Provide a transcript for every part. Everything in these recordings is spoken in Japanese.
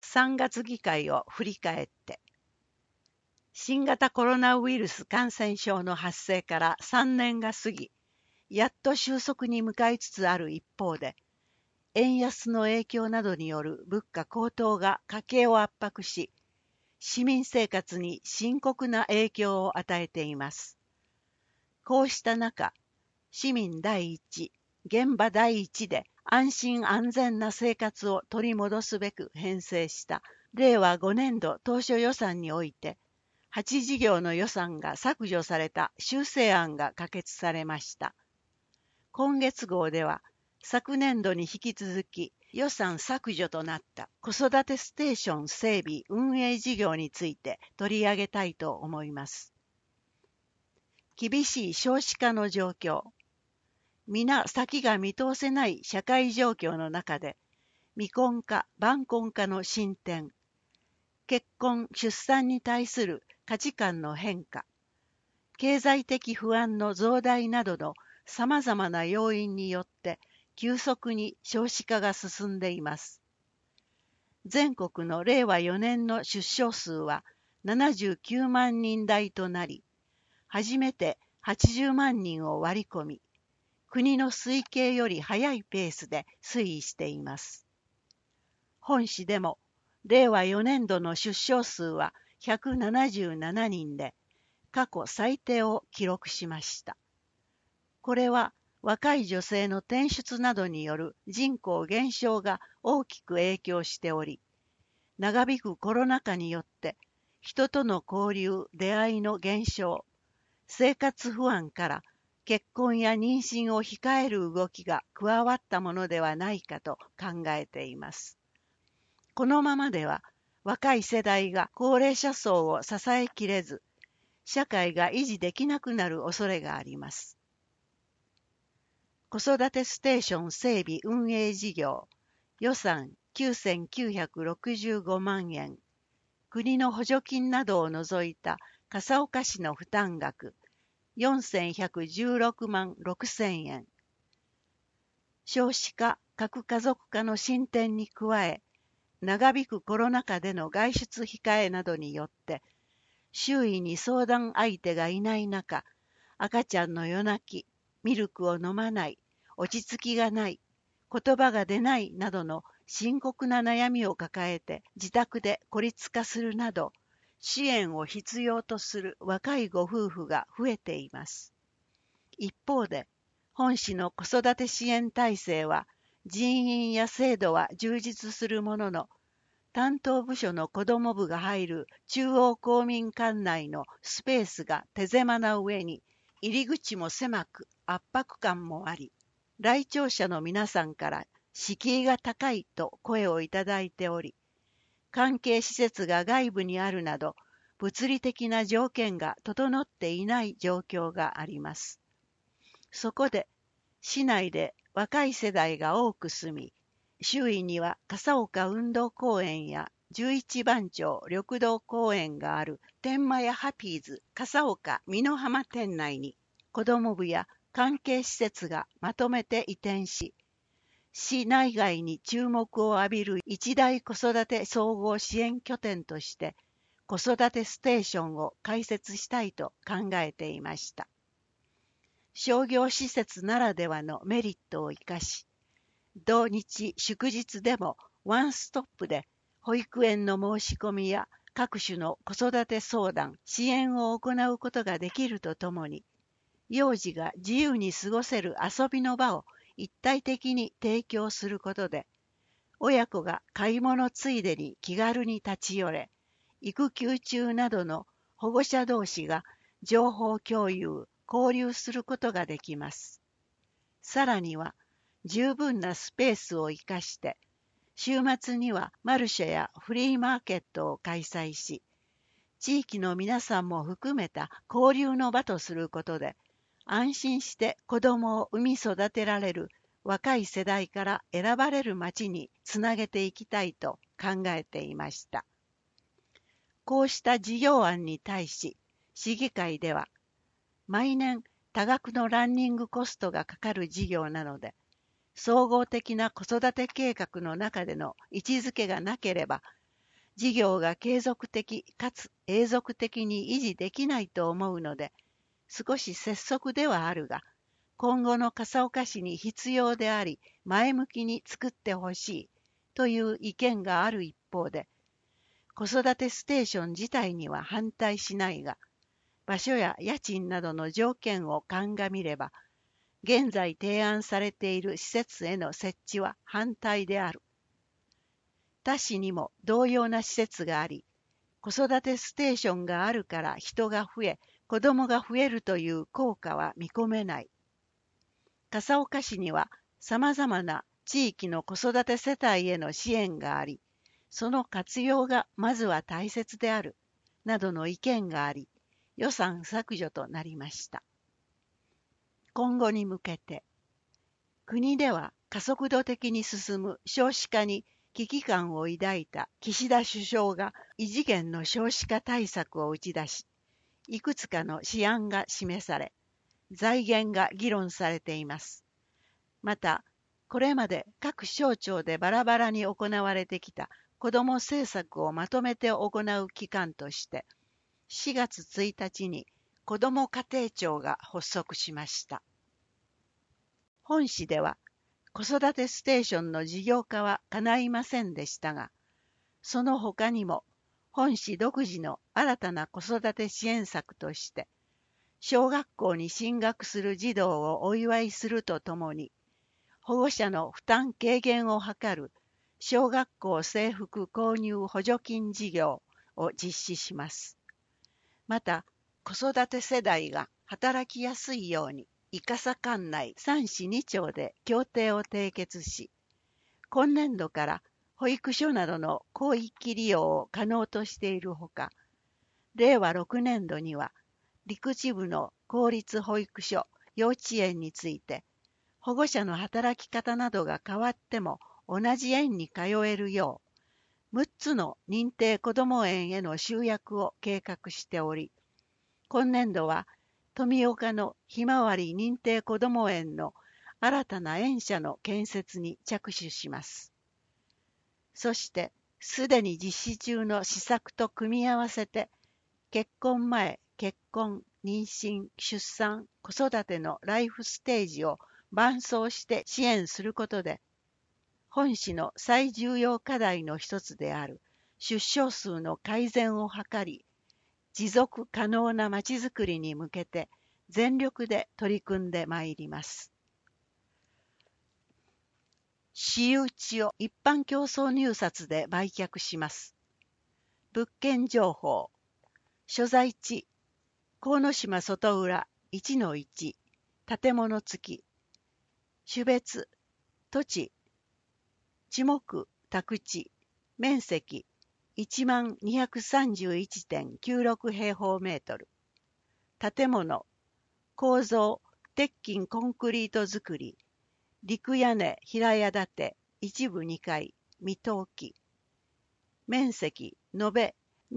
3月議会を振り返って。新型コロナウイルス感染症の発生から3年が過ぎ、やっと収束に向かいつつある一方で、円安の影響などによる物価高騰が家計を圧迫し、市民生活に深刻な影響を与えています。こうした中、市民第一、現場第一で安心安全な生活を取り戻すべく編成した令和5年度当初予算において、8事業の予算が削除された修正案が可決されました。今月号では、昨年度に引き続き予算削除となった子育てステーション整備運営事業について取り上げたいと思います。厳しい少子化の状況。皆先が見通せない社会状況の中で、未婚化、晩婚化の進展、結婚・出産に対する価値観の変化、経済的不安の増大などのさまざまな要因によって急速に少子化が進んでいます。全国の令和4年の出生数は79万人台となり、初めて80万人を割り込み、国の推計より早いペースで推移しています。本市でも、令和4年度の出生数は177人で、過去最低を記録しました。これは若い女性の転出などによる人口減少が大きく影響しており、長引くコロナ禍によって人との交流・出会いの減少、生活不安から結婚や妊娠を控える動きが加わったものではないかと考えています。このままでは若い世代が高齢者層を支えきれず、社会が維持できなくなる恐れがあります。子育てステーション整備運営事業、予算9965万円、国の補助金などを除いた笠岡市の負担額4116万6000円。少子化、核家族化の進展に加え、長引くコロナ禍での外出控えなどによって、周囲に相談相手がいない中、赤ちゃんの夜泣き、ミルクを飲まない、落ち着きがない、言葉が出ないなどの深刻な悩みを抱えて自宅で孤立化するなど、支援を必要とする若いご夫婦が増えています。一方で、本市の子育て支援体制は、人員や制度は充実するものの、担当部署の子ども部が入る中央公民館内のスペースが手狭な上に、入り口も狭く圧迫感もあり、来庁者の皆さんから敷居が高いと声をいただいており、関係施設が外部にあるなど、物理的な条件が整っていない状況があります。そこで、市内で若い世代が多く住み、周囲には笠岡運動公園や11番町緑道公園がある天満屋ハピーズ笠岡美濃浜店内に子ども部や関係施設がまとめて移転し、市内外に注目を浴びる一大子育て総合支援拠点として子育てステーションを開設したいと考えていました。商業施設ならではのメリットを生かし、土日祝日でもワンストップで保育園の申し込みや各種の子育て相談、支援を行うことができるとともに、幼児が自由に過ごせる遊びの場を一体的に提供することで、親子が買い物ついでに気軽に立ち寄れ、育休中などの保護者同士が情報共有、交流することができます。さらには、十分なスペースを生かして、週末にはマルシェやフリーマーケットを開催し、地域の皆さんも含めた交流の場とすることで、安心して子供を産み育てられる若い世代から選ばれる町につなげていきたいと考えていました。こうした事業案に対し、市議会では、毎年多額のランニングコストがかかる事業なので、総合的な子育て計画の中での位置づけがなければ、 事業が継続的かつ永続的に維持できないと思うので、少し拙速ではあるが、今後の笠岡市に必要であり、前向きに作ってほしいという意見がある一方で、子育てステーション自体には反対しないが、場所や家賃などの条件を鑑みれば、現在提案されている施設への設置は反対である。他市にも同様な施設があり、子育てステーションがあるから人が増え、子供が増えるという効果は見込めない。笠岡市には様々な地域の子育て世帯への支援があり、その活用がまずは大切である、などの意見があり、予算削除となりました。今後に向けて、国では加速度的に進む少子化に危機感を抱いた岸田首相が異次元の少子化対策を打ち出し、いくつかの試案が示され、財源が議論されています。また、これまで各省庁でバラバラに行われてきた子ども政策をまとめて行う機関として、4月1日に子ども家庭庁が発足しました。本市では、子育てステーションの事業化は叶いませんでしたが、その他にも本市独自の新たな子育て支援策として、小学校に進学する児童をお祝いするとともに、保護者の負担軽減を図る小学校制服購入補助金事業を実施します。また、子育て世代が働きやすいように、伊笠管内3市2町で協定を締結し、今年度から保育所などの広域利用を可能としているほか、令和6年度には陸地部の公立保育所、幼稚園について、保護者の働き方などが変わっても同じ園に通えるよう、6つの認定こども園への集約を計画しており、今年度は富岡のひまわり認定こども園の新たな園舎の建設に着手します。そして、すでに実施中の施策と組み合わせて、結婚前、結婚、妊娠、出産、子育てのライフステージを伴走して支援することで、本市の最重要課題の一つである出生数の改善を図り、持続可能なまちづくりに向けて全力で取り組んでまいります。私有地を一般競争入札で売却します。物件情報。所在地。鴻島外浦 1-1。建物付き。種別。土地。地目、宅地。面積。1231.96 平方メートル。建物、構造、鉄筋コンクリート造り、陸屋根、平屋建て、一部2階、未登記。面積、延べ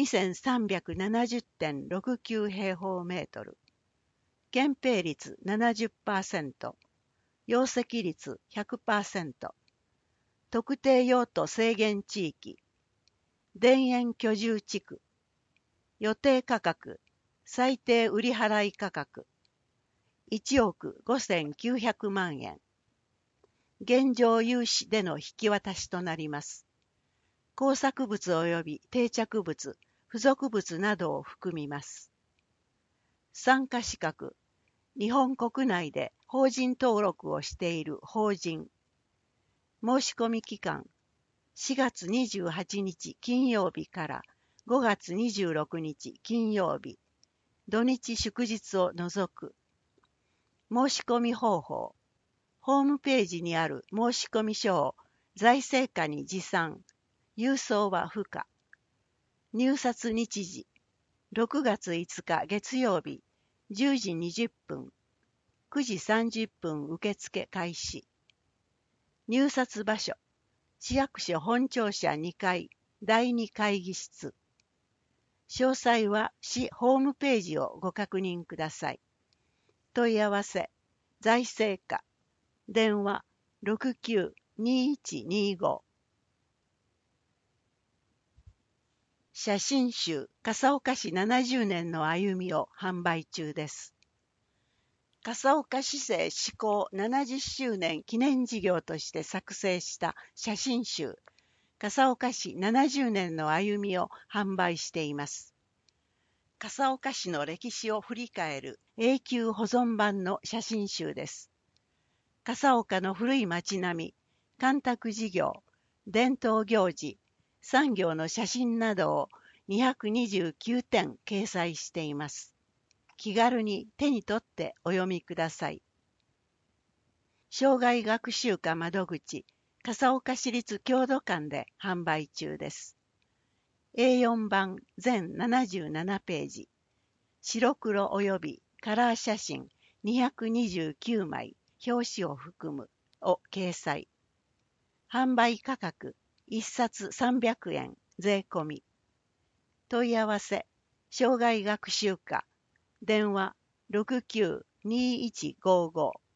2370.69 平方メートル。建蔽率 70%。容積率 100%。特定用途制限地域。田園居住地区。予定価格。最低売払価格。1億5900万円。現状融資での引き渡しとなります。工作物及び定着物、付属物などを含みます。参加資格。日本国内で法人登録をしている法人。申し込み期間。4月28日金曜日から5月26日金曜日、土日祝日を除く。申し込み方法。ホームページにある申し込み書を財政課に持参。郵送は不可。入札日時。6月5日月曜日、10時20分。9時30分受付開始。入札場所。市役所本庁舎2階第2会議室。詳細は市ホームページをご確認ください。問い合わせ、財政課、電話69-2125 写真集笠岡市70年の歩みを販売中です。笠岡市政施行70周年記念事業として作成した写真集笠岡市70年の歩みを販売しています。笠岡市の歴史を振り返る永久保存版の写真集です。笠岡の古い町並み、干拓事業、伝統行事、産業の写真などを229点掲載しています。気軽に手に取ってお読みください。生涯学習科窓口、笠岡市立郷土館で販売中です。A4 版全77ページ、白黒及びカラー写真229枚、表紙を含むを掲載。販売価格1冊300円税込み。問い合わせ、生涯学習科、電話69-2155